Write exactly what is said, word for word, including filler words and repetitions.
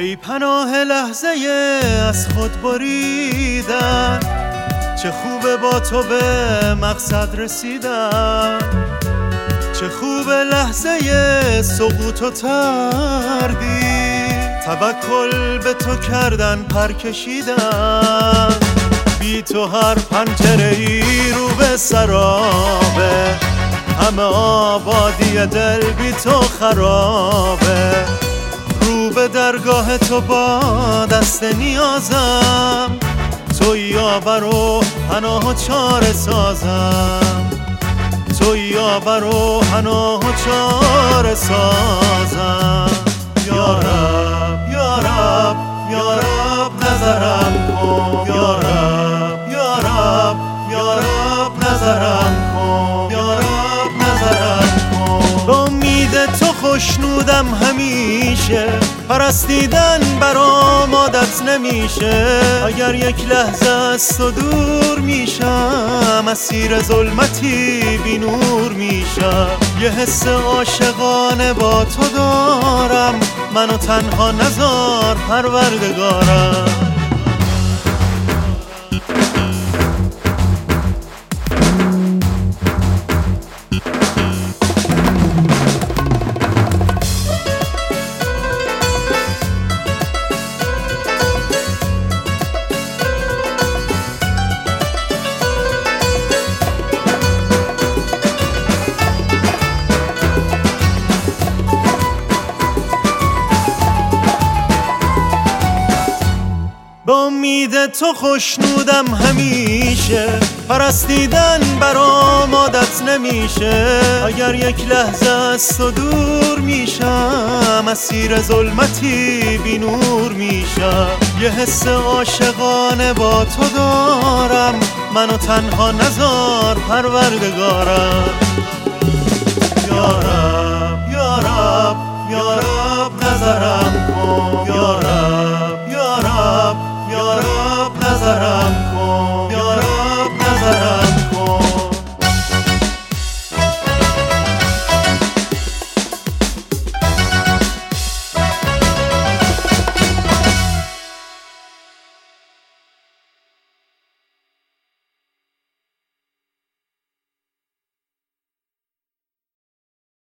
ای پناه لحظه از خود بریدن، چه خوبه با تو به مقصد رسیدن، چه خوبه لحظه سقوط و تردید، توکل به تو کردن پر کشیدن. بی تو هر پنجره ای رو به سرابه، همه آبادی دل بی تو خرابه. رو به درگاه تو با دست نیازم، تو یاور و پناه و چاره سازم، تو یاور و پناه و چاره سازم. یا رب یا رب یا رب نظرم کن، یا رب یا رب یا رب نظرم کن، یا رب نظرم کن. با امید تو خوشنودم همیشه، پرستیدن برام عادت نمیشه. اگر یک لحظه از تو دور میشم، اسیر ظلمتی بی نور میشم. یه حس عاشقانه با تو دارم، منو تنها نذار پروردگارم. با امید تو خوشنودم همیشه، پرستیدن برام عادت نمیشه. اگر یک لحظه از تو دور میشم، اسیر ظلمتی بی نور میشم. یه حس عاشقانه با تو دارم، منو تنها نذار پروردگارم. یا رب یا رب یا رب نظرم کن، یا